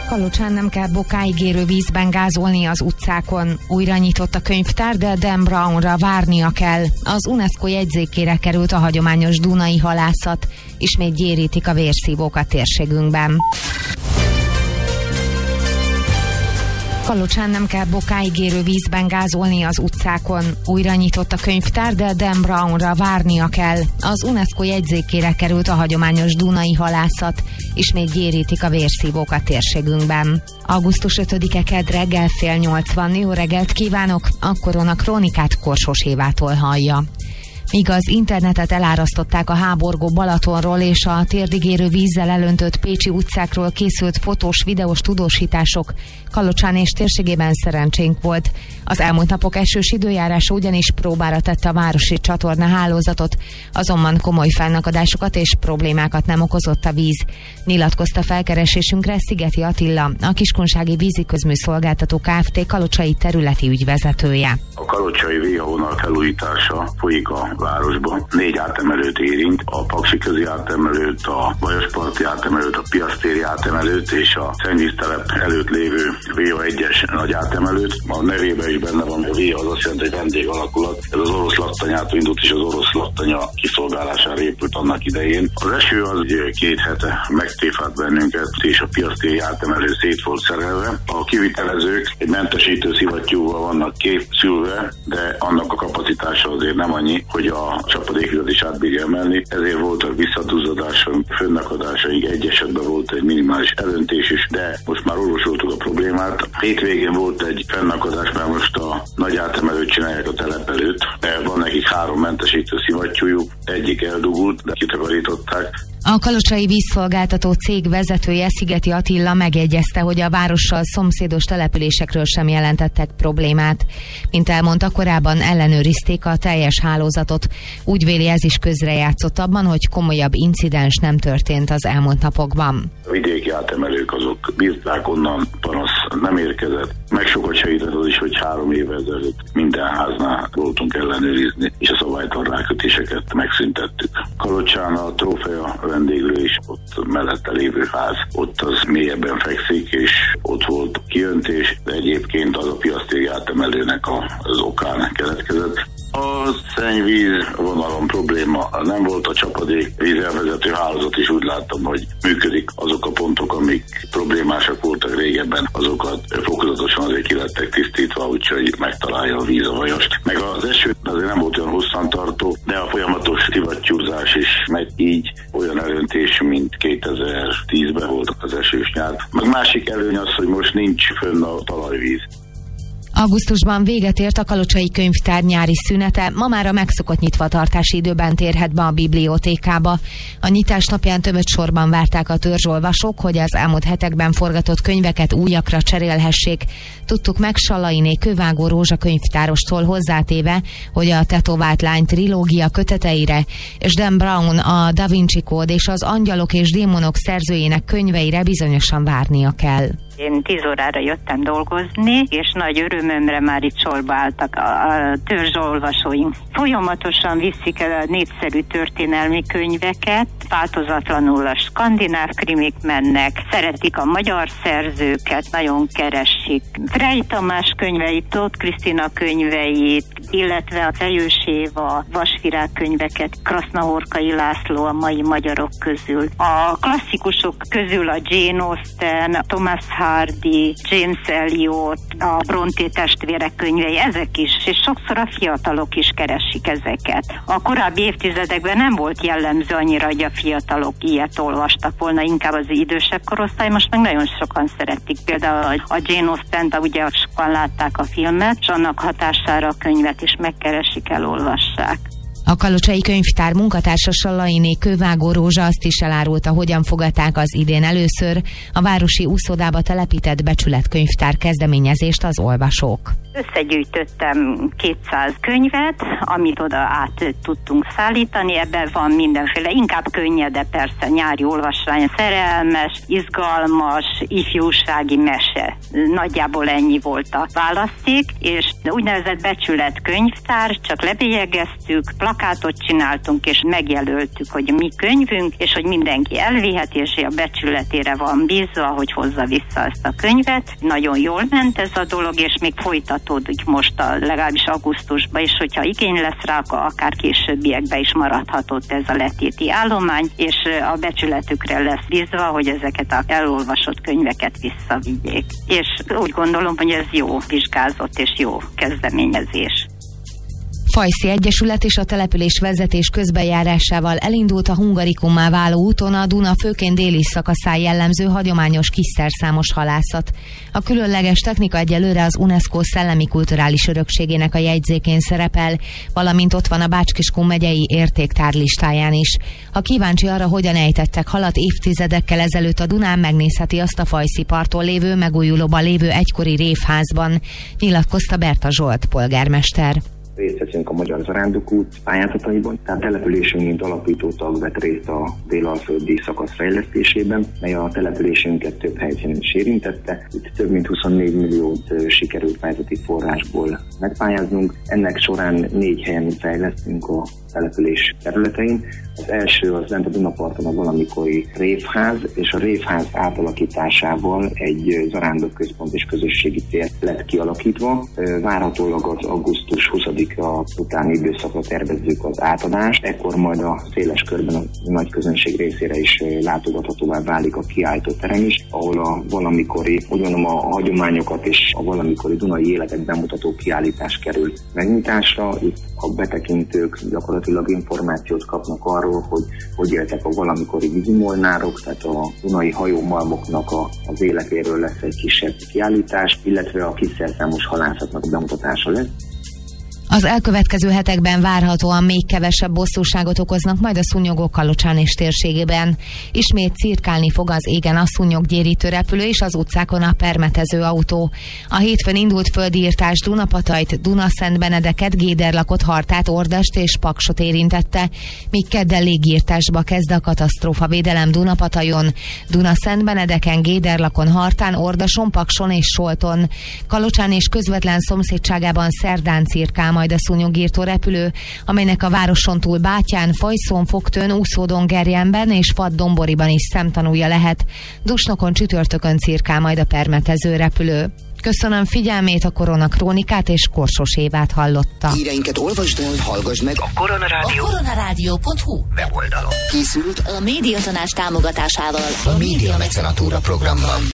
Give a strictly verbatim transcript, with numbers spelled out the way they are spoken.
Kalocsán nem kell bokáig érő vízben gázolni az utcákon. Újra nyitott a könyvtár, de Dan Brownra várnia kell. Az UNESCO jegyzékére került a hagyományos dunai halászat. Ismét gyérítik a vérszívók a térségünkben. Kalocsán nem kell bokáig érő vízben gázolni az utcákon. Újra nyitott a könyvtár, de Dan Brownra várnia kell. Az UNESCO jegyzékére került a hagyományos dunai halászat. Ismét gyérítik a vérszívók a térségünkben. augusztus ötödike kedd reggel fél nyolc van. Jó reggelt kívánok! A Korona Krónikát Korsos Évától hallja. Míg az internetet elárasztották a háborgó Balatonról és a térdig érő vízzel elöntött pécsi utcákról készült fotós, videós tudósítások, Kalocsán és térségében szerencsénk volt. Az elmúlt napok esős időjárása ugyanis próbára tette a városi csatorna hálózatot, azonban komoly fennakadásokat és problémákat nem okozott a víz. Nyilatkozta felkeresésünkre Szigeti Attila, a Kiskunsági Víziközműszolgáltató Kft. Kalocsai területi ügyvezetője. A kalocsai véhavonal felújítása folyik a városban. Négy átemelőt érint, a Paksiközi átemelőt, a Bajosparti átemelőt, a Piasztéri átemelőt és a szennyvíztelep előtt lévő vé á egyes nagy átemelőt. A nevében is benne van, a vé á az azt jelenti, hogy vendégalakulat. Ez az orosz lattanyától indult, és az orosz lattanya kiszolgálására épült annak idején. Az eső az két hete megtéfált bennünket, és a Piasztéri átemelő szét volt szerelve. A kivitelezők egy mentesítő szivattyúval vannak képszülve, de annak a kapacitása azért nem annyi, hogy a csapadékvizet is átbírja emelni, ezért voltak visszaduzzadások, fönnakadásaig, egy esetben volt egy minimális elöntés is, de most már orvosoltuk a problémát. Hétvégén volt egy fennakadás, mert most a nagy átemelőt csinálják a telep előtt, de van nekik három mentesítő szivattyújuk, egyik eldugult, de kitakarították. A kalocsai vízszolgáltató cég vezetője, Szigeti Attila megjegyezte, hogy a várossal szomszédos településekről sem jelentettek problémát. Mint elmondta, korábban ellenőrizték a teljes hálózatot. Úgy véli, ez is közrejátszott abban, hogy komolyabb incidens nem történt az elmúlt napokban. A vidéki átemelők azok bírták, onnan panasz nem érkezett. Meg sokat segített az is, hogy három éve ezelőtt minden háznál voltunk ellenőrizni, és a szabálytalan rákötéseket megszüntettük. Kalocsán a Trófea vendéglő is, ott mellette lévő ház, ott az mélyebben fekszik, és ott volt kiöntés, de egyébként az a Piasztéri átemelőnek az okán keletkezett. A szennyvíz vonalon probléma nem volt, a csapadék vízelvezető hálózat is úgy láttam, hogy működik. Azok a pontok, amik problémásak voltak régebben, azokat fokozatosan azért ki lettek tisztítva, úgyhogy megtalálja a víz a vajost. Meg az eső azért nem volt olyan hosszantartó, de a folyamatos szivattyúzás is megy, így olyan elöntés, mint kétezer-tízben volt az esős nyár. Meg másik előny az, hogy most nincs fönn a talajvíz. Augusztusban véget ért a Kalocsai Könyvtár nyári szünete, ma már a megszokott nyitvatartási időben térhet be a bibliotékába. A nyitás napján tömött sorban várták a törzsolvasók, hogy az elmúlt hetekben forgatott könyveket újakra cserélhessék. Tudtuk meg Sallainé Kővágó Rózsa könyvtárostól hozzátéve, hogy a Tetovált lány trilógia köteteire és Dan Brown a Da Vinci Kód és az Angyalok és Démonok szerzőjének könyveire bizonyosan várnia kell. Én tíz órára jöttem dolgozni, és nagy örömömre már itt sorba álltak a, a törzsolvasóink. Folyamatosan viszik el a népszerű történelmi könyveket, változatlanul a skandináv krimik mennek, szeretik a magyar szerzőket, nagyon keresik. Frey Tamás könyveit, Tóth Krisztina könyveit, illetve a Fejős Éva vasvirág könyveket, Krasznahorkai László a mai magyarok közül. A klasszikusok közül a Jane Austen, Thomas Hardy, James Eliot, a Brontë testvérek könyvei, ezek is, és sokszor a fiatalok is keresik ezeket. A korábbi évtizedekben nem volt jellemző annyira, hogy a fiatalok ilyet olvastak volna, inkább az idősebb korosztály, most meg nagyon sokan szeretik. Például a Jane Austen-t, ugye sokan látták a filmet, és annak hatására a könyvet is megkeresik, elolvassák. A Kalocsai Könyvtár munkatársa Sallainé Kővágó Rózsa azt is elárulta, hogyan fogadták az idén először a városi úszodába telepített becsületkönyvtár kezdeményezést az olvasók. Összegyűjtöttem kétszáz könyvet, amit oda át tudtunk szállítani, ebben van mindenféle, inkább könnyed, de persze nyári olvasmány, szerelmes, izgalmas, ifjúsági mese. Nagyjából ennyi volt a választék, és úgynevezett becsületkönyvtár, csak lebélyegeztük, plakát plakátot csináltunk, és megjelöltük, hogy mi könyvünk, és hogy mindenki elviheti, és a becsületére van bízva, hogy hozza vissza ezt a könyvet. Nagyon jól ment ez a dolog, és még folytatódik most a, legalábbis augusztusban, és hogyha igény lesz rá, akkor akár későbbiekben is maradhatott ez a letéti állomány, és a becsületükre lesz bízva, hogy ezeket az elolvasott könyveket visszavigyék. És úgy gondolom, hogy ez jó vizsgázott és jó kezdeményezés. Fajszi Egyesület és a település vezetés közbejárásával elindult a Hungarikummá váló úton a Duna főként déli szakaszán jellemző hagyományos kisszerszámos halászat. A különleges technika egyelőre az UNESCO szellemi kulturális örökségének a jegyzékén szerepel, valamint ott van a Bács-Kiskun megyei értéktár listáján is. Ha kíváncsi arra, hogyan ejtettek halat évtizedekkel ezelőtt a Dunán, megnézheti azt a Fajszi parton lévő, megújulóban lévő egykori révházban, nyilatkozta Berta Zsolt polgármester. Részt veszünk a Magyar Zarándokút pályázataiban, tehát településünk, mint alapító tag vett részt a délalföldi szakasz fejlesztésében, mely a településünket több helyszínen is érintette. Itt több mint huszonnégy milliót sikerült pályázati forrásból megpályáznunk. Ennek során négy helyen fejlesztünk a település területein. Az első az lent a Dunaparton a valamikori révház, és a révház átalakításával egy zarándokközpont és közösségi tér lett kialakítva. Várhatólag az augusztus huszadika utáni időszakra tervezzük az átadást, ekkor majd a széles körben a nagy közönség részére is látogathatóvá válik a kiállító terem is, ahol a valamikori, úgy mondom, a hagyományokat és a valamikori dunai életet bemutató kiállítás kerül megnyitásra. Itt a betekintők gyakorlatilag információt kapnak arról, hogy hogy éltek a valamikori vízimolnárok, tehát a dunai hajómalmoknak a, az életéről lesz egy kisebb kiállítás, illetve a kisszerszámos halászatnak a bemutatása lesz. Az elkövetkező hetekben várhatóan még kevesebb bosszúságot okoznak majd a szúnyogok Kalocsán és térségében. Ismét cirkálni fog az égen a szúnyoggyérítő repülő és az utcákon a permetező autó. A hétfőn indult földiírtás Dunapatajt, Dunaszentbenedeket, Géderlakot, Hartát, Ordast és Paksot érintette, míg kedden légírtásba kezd a katasztrófavédelem Dunapatajon, Dunaszentbenedeken, Géderlakon, Hartán, Ordason, Pakson és Solton. Kalocsán és közvetlen szomszédságában szerdán cirkál majd a szúnyogírtó repülő, amelynek a városon túl Bátyán, Fajszón, Fogtőn, Úszódon, Gerjenben és Fadd-Domboriban is szemtanúja lehet. Dusnokon, csütörtökön cirkál majd a permetező repülő. Köszönöm figyelmét, a Koronakrónikát és Korsos Évát hallotta. Híreinket olvasd el, hallgass meg a Koronarádió. A koronarádió pont hu weboldalon. Készült a Médiatanács támogatásával a Média Mecenatúra programban.